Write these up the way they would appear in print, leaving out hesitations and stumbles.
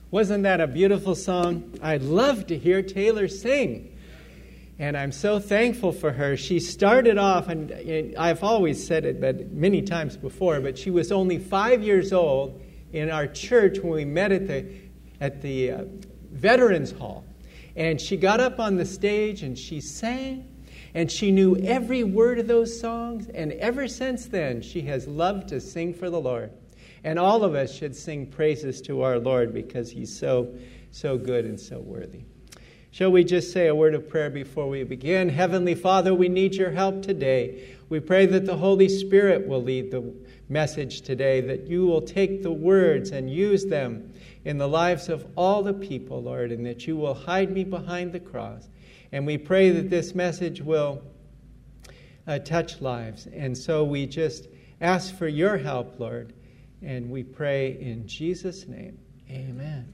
Wasn't that a beautiful song? I love to hear Taylor sing. And I'm so thankful for her. She started off, and I've always said it but many times before, but she was only 5 years old in our church when we met at the Veterans Hall. And she got up on the stage and she sang, and she knew every word of those songs. And ever since then, she has loved to sing for the Lord. And all of us should sing praises to our Lord because He's so good and so worthy. Shall we just say a word of prayer before we begin? Heavenly Father, we need your help today. We pray that the Holy Spirit will lead the message today, that you will take the words and use them in the lives of all the people, Lord, and that you will hide me behind the cross. And we pray that this message will touch lives. And so we just ask for your help, Lord. And we pray in Jesus' name. Amen.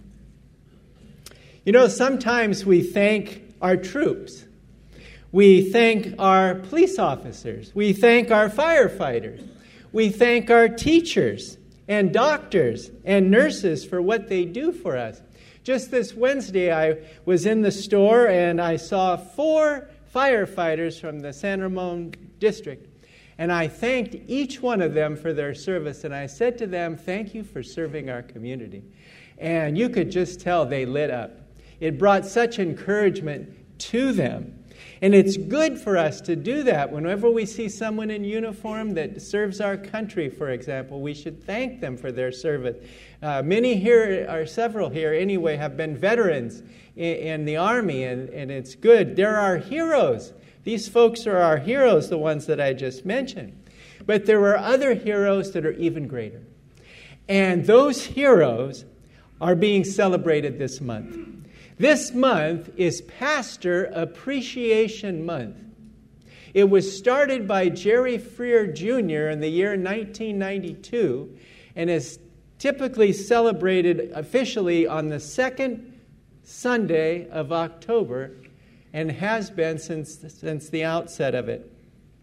You know, sometimes we thank our troops. We thank our police officers. We thank our firefighters. We thank our teachers and doctors and nurses for what they do for us. Just this Wednesday, I was in the store and I saw 4 firefighters from the San Ramon district. And I thanked each one of them for their service. And I said to them, thank you for serving our community. And you could just tell they lit up. It brought such encouragement to them. And it's good for us to do that. Whenever we see someone in uniform that serves our country, for example, we should thank them for their service. Many here, or several here anyway, have been veterans in the Army, and it's good. They're our heroes. These folks are our heroes, the ones that I just mentioned. But there are other heroes that are even greater. And those heroes are being celebrated this month. This month is Pastor Appreciation Month. It was started by Jerry Freer Jr. in the year 1992 and is typically celebrated officially on the second Sunday of October and has been since the outset of it.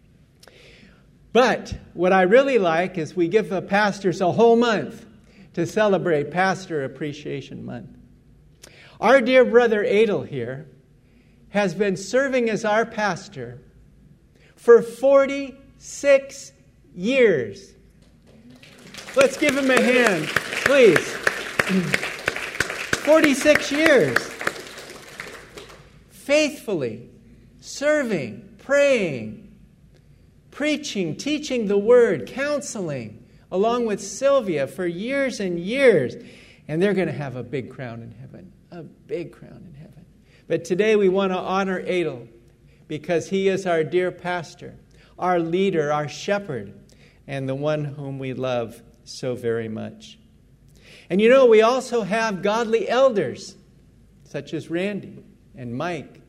But what I really like is we give the pastors a whole month to celebrate Pastor Appreciation Month. Our dear brother Adel here has been serving as our pastor for 46 years. Let's give him a hand, please. 46 years. Faithfully serving, praying, preaching, teaching the word, counseling, along with Sylvia for years and years. And they're going to have a big crown in heaven. A big crown in heaven. But today we want to honor Adel because he is our dear pastor, our leader, our shepherd, and the one whom we love so very much. And you know, we also have godly elders, such as Randy and Mike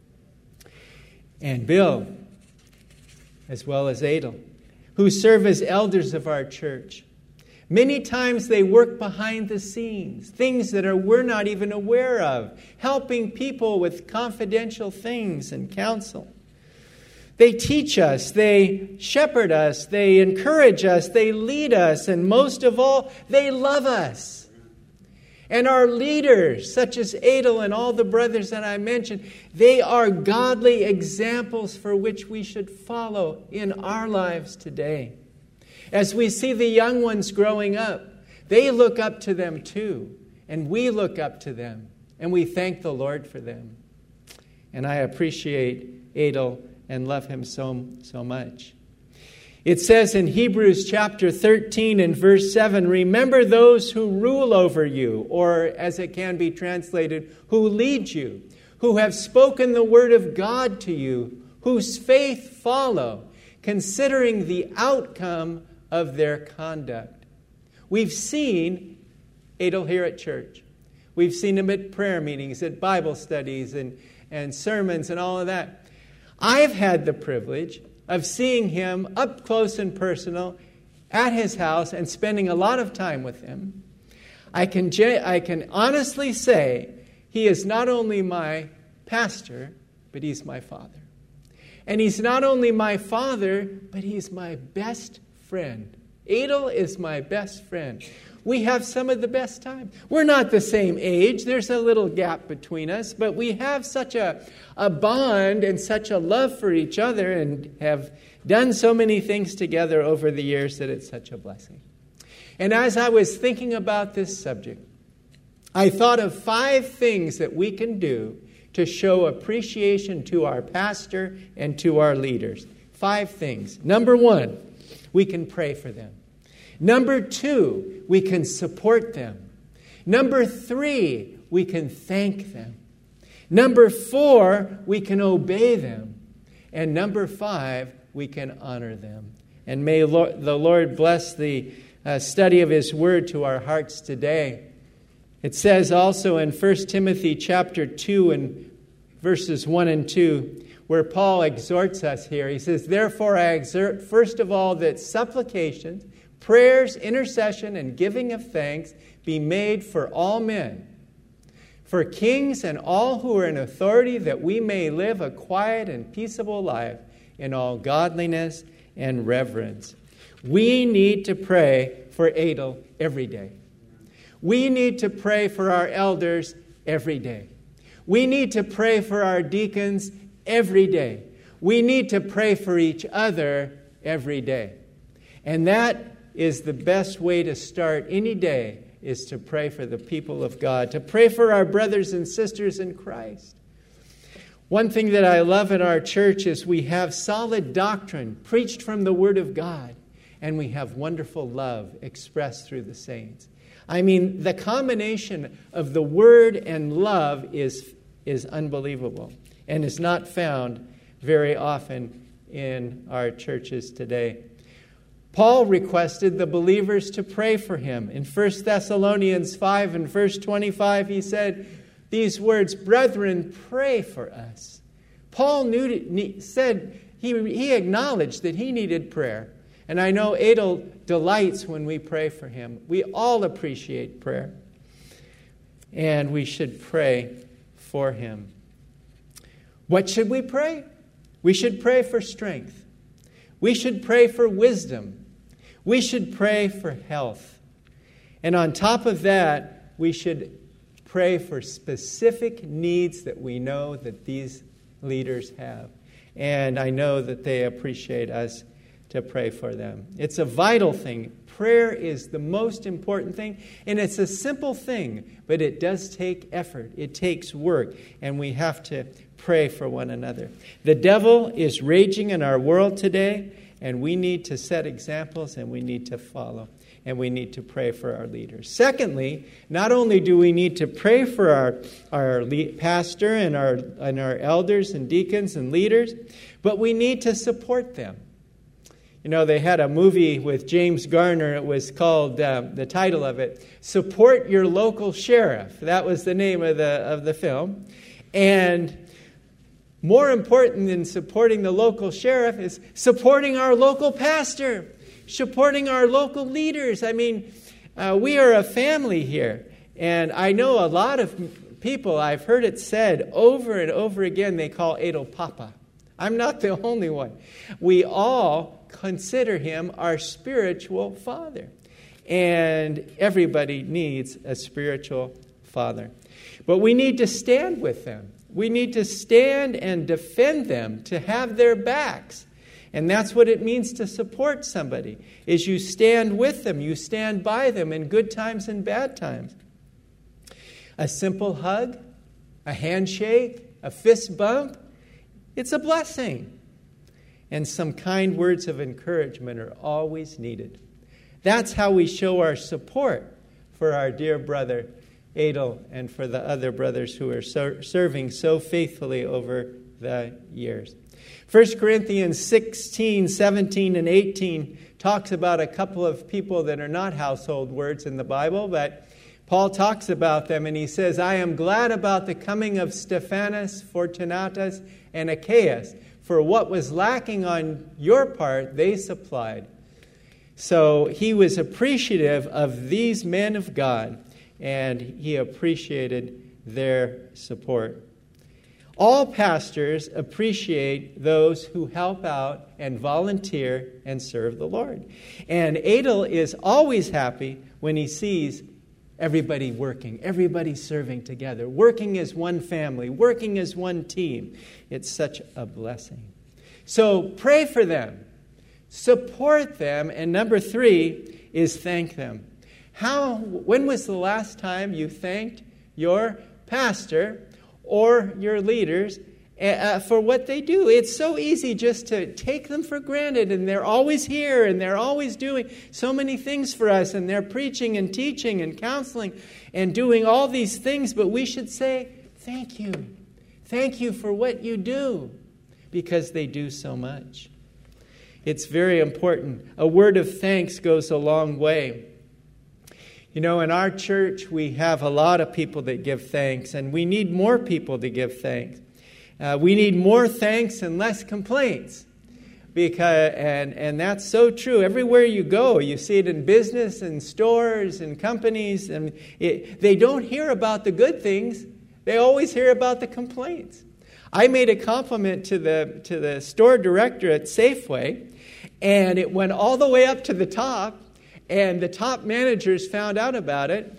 and Bill, as well as Adel, who serve as elders of our church. Many times they work behind the scenes, things that we're not even aware of, helping people with confidential things and counsel. They teach us, they shepherd us, they encourage us, they lead us, and most of all, they love us. And our leaders, such as Adel and all the brothers that I mentioned, they are godly examples for which we should follow in our lives today. As we see the young ones growing up, they look up to them too. And we look up to them. And we thank the Lord for them. And I appreciate Adel and love him so much. It says in Hebrews chapter 13 and verse 7, remember those who rule over you, or as it can be translated, who lead you, who have spoken the word of God to you, whose faith follow, considering the outcome of their conduct. We've seen Adel here at church. We've seen him at prayer meetings, at Bible studies, and sermons and all of that. I've had the privilege of seeing him up close and personal at his house and spending a lot of time with him. I can honestly say he is not only my pastor, but he's my father. And he's not only my father, but he's my best friend. Adel is my best friend. we have some of the best time. We're not the same age. There's a little gap between us, but we have such a bond and such a love for each other and have done so many things together over the years that it's such a blessing. And as I was thinking about this subject, I thought of 5 things that we can do to show appreciation to our pastor and to our leaders. 5 things. Number 1, we can pray for them. Number 2, we can support them. Number 3, we can thank them. Number 4, we can obey them. And number 5, we can honor them. And may the Lord bless the study of His Word to our hearts today. It says also in 1 Timothy chapter 2 and verses 1 and 2, where Paul exhorts us here. He says, "Therefore I exhort first of all that supplications, prayers, intercession, and giving of thanks be made for all men, for kings and all who are in authority, that we may live a quiet and peaceable life in all godliness and reverence." We need to pray for Adel every day. We need to pray for our elders every day. We need to pray for our deacons every day. We need to pray for each other every day. And that is the best way to start any day, is to pray for the people of God, to pray for our brothers and sisters in Christ. One thing that I love in our church is we have solid doctrine preached from the Word of God, and we have wonderful love expressed through the saints. I mean, the combination of the Word and love is unbelievable and is not found very often in our churches today. Paul requested the believers to pray for him. In 1 Thessalonians 5 and verse 25, he said these words, "Brethren, pray for us." Paul said he acknowledged that he needed prayer. And I know Adel delights when we pray for him. We all appreciate prayer. And we should pray for him. What should we pray? We should pray for strength. We should pray for wisdom. We should pray for health. And on top of that, we should pray for specific needs that we know that these leaders have. And I know that they appreciate us to pray for them. It's a vital thing. Prayer is the most important thing, and it's a simple thing, but it does take effort. It takes work, and we have to pray for one another. The devil is raging in our world today, and we need to set examples, and we need to follow, and we need to pray for our leaders. Secondly, not only do we need to pray for our pastor and our elders and deacons and leaders, but we need to support them. You know, they had a movie with James Garner. It was called, the title of it, Support Your Local Sheriff. That was the name of the film. And more important than supporting the local sheriff is supporting our local pastor, supporting our local leaders. I mean, we are a family here. And I know a lot of people, I've heard it said over and over again, they call Adel Papa. I'm not the only one. We all consider him our spiritual father. And everybody needs a spiritual father. But we need to stand with them. We need to stand and defend them, to have their backs. And that's what it means to support somebody, is you stand with them, you stand by them in good times and bad times. A simple hug, a handshake, a fist bump, it's a blessing. And some kind words of encouragement are always needed. That's how we show our support for our dear brother Adel and for the other brothers who are serving so faithfully over the years. 1 Corinthians 16, 17, and 18 talks about a couple of people that are not household words in the Bible, but Paul talks about them, and he says, "I am glad about the coming of Stephanas, Fortunatus, and Achaeus, for what was lacking on your part, they supplied." So he was appreciative of these men of God, and he appreciated their support. All pastors appreciate those who help out and volunteer and serve the Lord. And Adel is always happy when he sees everybody working, everybody serving together, working as one family, working as one team. It's such a blessing. So pray for them, support them, and number 3 is thank them. When was the last time you thanked your pastor or your leaders for what they do? It's so easy just to take them for granted, and they're always here, and they're always doing so many things for us, and they're preaching and teaching and counseling and doing all these things, but we should say, thank you. Thank you for what you do, because they do so much. It's very important. A word of thanks goes a long way. You know, in our church, we have a lot of people that give thanks, and we need more people to give thanks. We need more thanks and less complaints. And that's so true. Everywhere you go, you see it in business and stores and companies, and they don't hear about the good things. They always hear about the complaints. I made a compliment to the store director at Safeway, and it went all the way up to the top. And the top managers found out about it,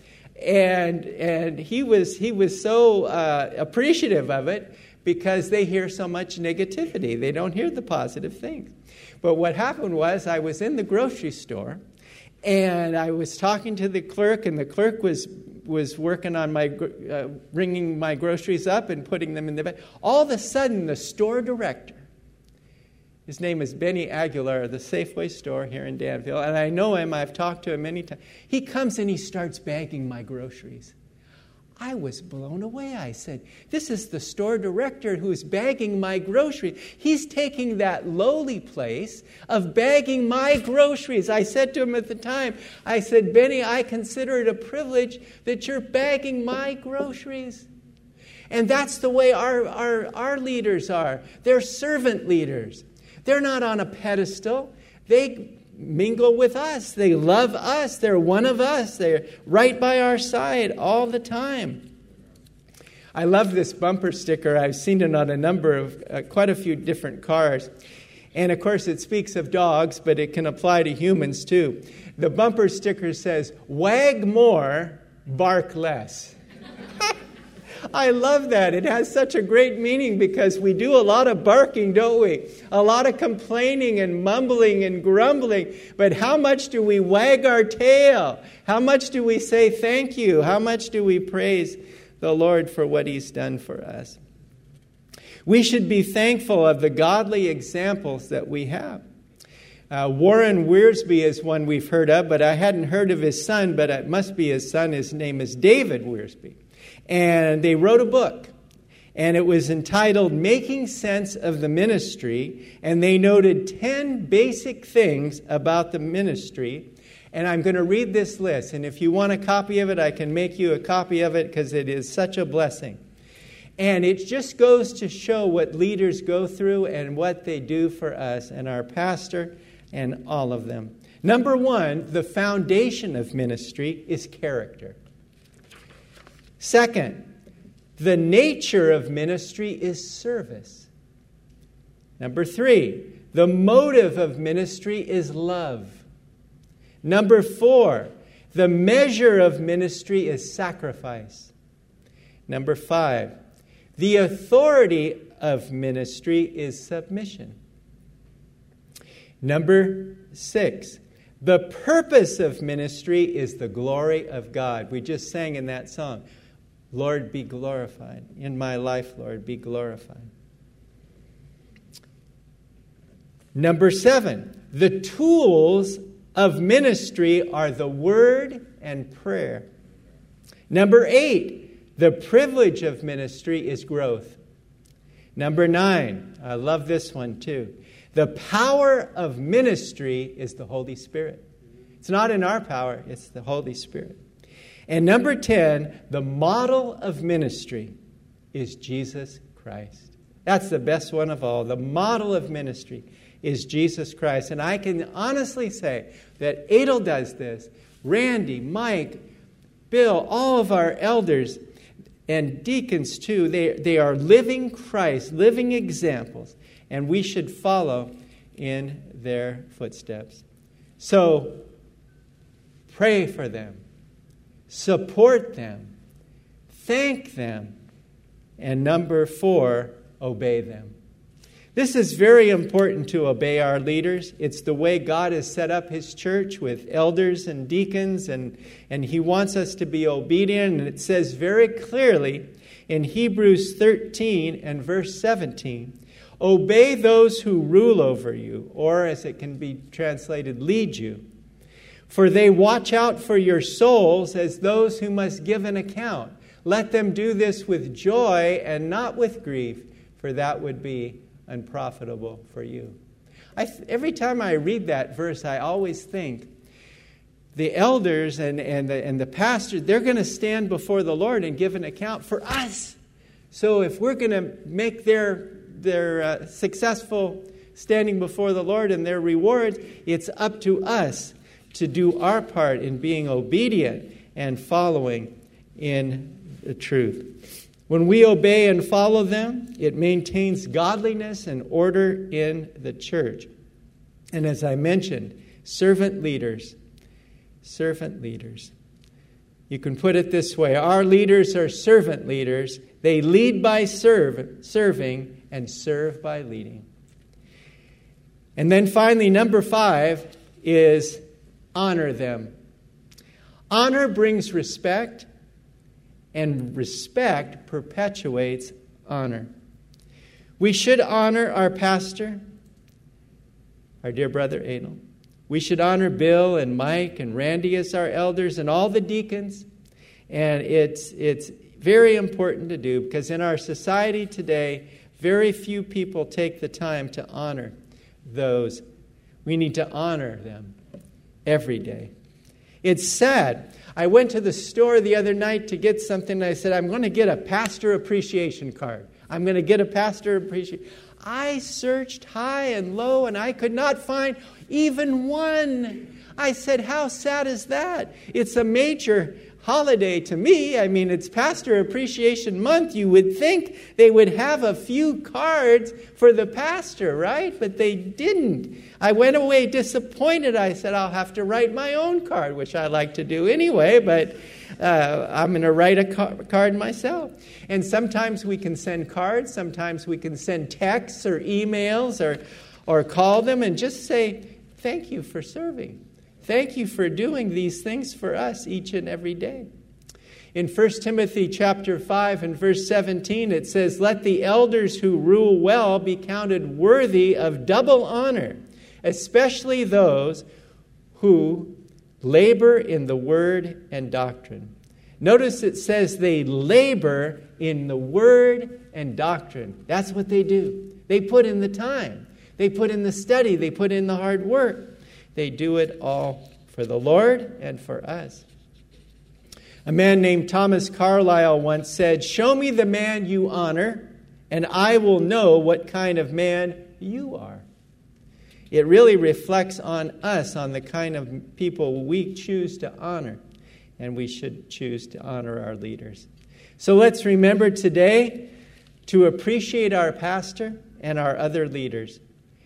and he was so appreciative of it, because they hear so much negativity. They don't hear the positive things. But what happened was, I was in the grocery store, and I was talking to the clerk, and the clerk was working on my ringing my groceries up and putting them in the bag. All of a sudden, the store director, his name is Benny Aguilar of the Safeway store here in Danville, and I know him. I've talked to him many times. He comes and he starts bagging my groceries. I was blown away. I said, this is the store director who's bagging my groceries. He's taking that lowly place of bagging my groceries. I said to him at the time, I said, Benny, I consider it a privilege that you're bagging my groceries. And that's the way our leaders are. They're servant leaders. They're not on a pedestal. They mingle with us. They love us. They're one of us. They're right by our side all the time. I love this bumper sticker. I've seen it on a number of, quite a few different cars. And of course it speaks of dogs, but it can apply to humans too. The bumper sticker says, wag more, bark less. I love that. It has such a great meaning, because we do a lot of barking, don't we? A lot of complaining and mumbling and grumbling. But how much do we wag our tail? How much do we say thank you? How much do we praise the Lord for what He's done for us? We should be thankful of the godly examples that we have. Warren Wiersbe is one we've heard of, but I hadn't heard of his son, but it must be his son. His name is David Wiersbe. And they wrote a book, and it was entitled Making Sense of the Ministry, and they noted 10 basic things about the ministry. And I'm going to read this list, and if you want a copy of it, I can make you a copy of it, because it is such a blessing. And it just goes to show what leaders go through and what they do for us and our pastor and all of them. Number 1, the foundation of ministry is character. Second, the nature of ministry is service. Number 3, the motive of ministry is love. Number 4, the measure of ministry is sacrifice. Number 5, the authority of ministry is submission. Number 6, the purpose of ministry is the glory of God. We just sang in that song, Lord, be glorified. In my life, Lord, be glorified. Number 7, the tools of ministry are the word and prayer. Number 8, the privilege of ministry is growth. Number 9, I love this one too. The power of ministry is the Holy Spirit. It's not in our power, it's the Holy Spirit. And number 10, the model of ministry is Jesus Christ. That's the best one of all. The model of ministry is Jesus Christ. And I can honestly say that Adel does this. Randy, Mike, Bill, all of our elders and deacons too, they are living Christ, living examples. And we should follow in their footsteps. So, pray for them, support them, thank them, and number 4, obey them. This is very important to obey our leaders. It's the way God has set up His church with elders and deacons, and He wants us to be obedient. And it says very clearly in Hebrews 13 and verse 17, obey those who rule over you, or as it can be translated, lead you. For they watch out for your souls as those who must give an account. Let them do this with joy and not with grief, for that would be unprofitable for you. Every time I read that verse, I always think the elders and the pastors, they're going to stand before the Lord and give an account for us. So if we're going to make their successful standing before the Lord and their rewards, it's up to us to do our part in being obedient and following in the truth. When we obey and follow them, it maintains godliness and order in the church. And as I mentioned, servant leaders. You can put it this way. Our leaders are servant leaders. They lead by serving and serve by leading. And then finally, number 5 is honor them. Honor brings respect, and respect perpetuates honor. We should honor our pastor, our dear brother Adel. We should honor Bill and Mike and Randy as our elders and all the deacons. And it's very important to do, because in our society today, very few people take the time to honor those. We need to honor them every day. It's sad. I went to the store the other night to get something, and I said, I'm going to get a pastor appreciation card. I'm going to get a pastor appreciation. I searched high and low, and I could not find even one. I said, how sad is that? It's a major holiday to me. I mean, it's Pastor Appreciation Month. You would think they would have a few cards for the pastor, right? But they didn't. I went away disappointed. I said, I'll have to write my own card, which I like to do anyway, but I'm going to write a card myself. And sometimes we can send cards. Sometimes we can send texts or emails or call them and just say, thank you for serving. Thank you for doing these things for us each and every day. In 1 Timothy chapter 5 and verse 17, it says, let the elders who rule well be counted worthy of double honor, especially those who labor in the word and doctrine. Notice it says they labor in the word and doctrine. That's what they do. They put in the time. They put in the study. They put in the hard work. They do it all for the Lord and for us. A man named Thomas Carlyle once said, show me the man you honor, and I will know what kind of man you are. It really reflects on us, on the kind of people we choose to honor, and we should choose to honor our leaders. So let's remember today to appreciate our pastor and our other leaders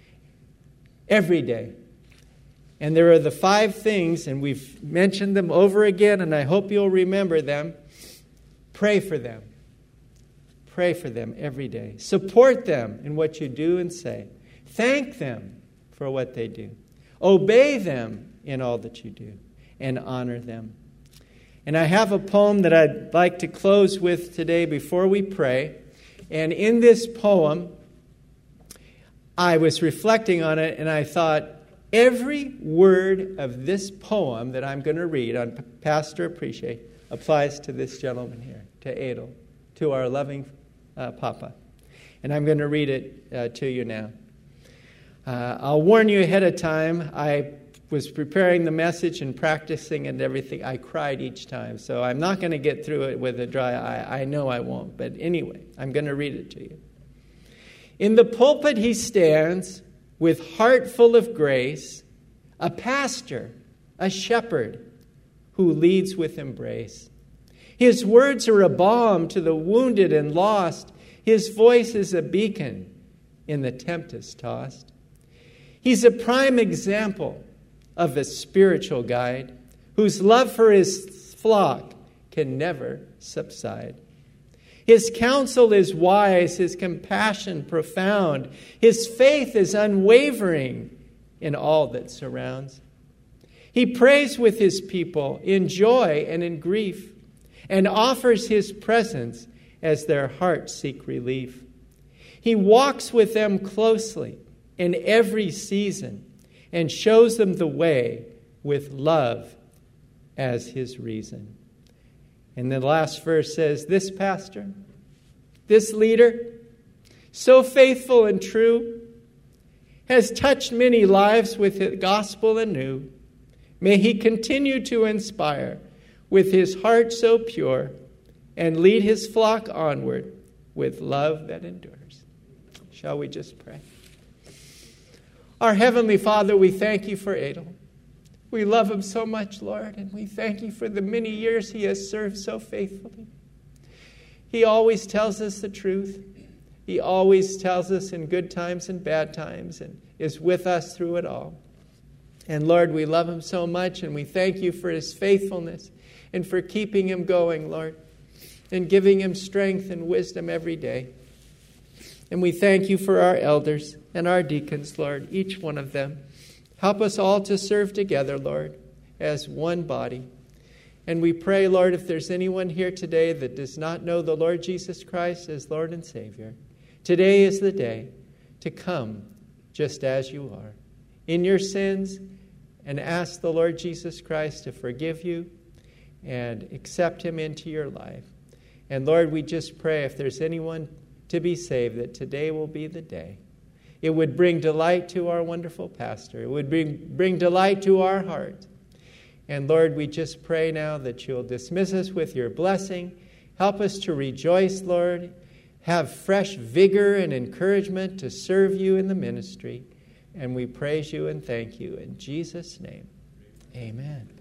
every day. And there are the 5 things, and we've mentioned them over again, and I hope you'll remember them. Pray for them. Pray for them every day. Support them in what you do and say. Thank them for what they do. Obey them in all that you do, and honor them. And I have a poem that I'd like to close with today before we pray. And in this poem, I was reflecting on it, and I thought, every word of this poem that I'm going to read on Pastor Appreciate applies to this gentleman here, to Adel, to our loving Papa. And I'm going to read it to you now. I'll warn you ahead of time. I was preparing the message and practicing and everything. I cried each time, so I'm not going to get through it with a dry eye. I know I won't, but anyway, I'm going to read it to you. In the pulpit he stands, with heart full of grace, a pastor, a shepherd, who leads with embrace. His words are a balm to the wounded and lost. His voice is a beacon in the tempest tossed. He's a prime example of a spiritual guide whose love for his flock can never subside. His counsel is wise, his compassion profound, his faith is unwavering in all that surrounds. He prays with his people in joy and in grief, and offers his presence as their hearts seek relief. He walks with them closely in every season and shows them the way with love as his reason. And the last verse says, this pastor, this leader, so faithful and true, has touched many lives with the gospel anew. May he continue to inspire with his heart so pure and lead his flock onward with love that endures. Shall we just pray? Our Heavenly Father, we thank you for Adel. We love him so much, Lord, and we thank you for the many years he has served so faithfully. He always tells us the truth. He always tells us in good times and bad times and is with us through it all. And Lord, we love him so much, and we thank you for his faithfulness and for keeping him going, Lord, and giving him strength and wisdom every day. And we thank you for our elders and our deacons, Lord, each one of them. Help us all to serve together, Lord, as one body. And we pray, Lord, if there's anyone here today that does not know the Lord Jesus Christ as Lord and Savior, today is the day to come just as you are, in your sins, and ask the Lord Jesus Christ to forgive you and accept him into your life. And Lord, we just pray if there's anyone to be saved, that today will be the day. It would bring delight to our wonderful pastor. It would bring delight to our heart. And Lord, we just pray now that you'll dismiss us with your blessing. Help us to rejoice, Lord. Have fresh vigor and encouragement to serve you in the ministry. And we praise you and thank you in Jesus' name. Amen.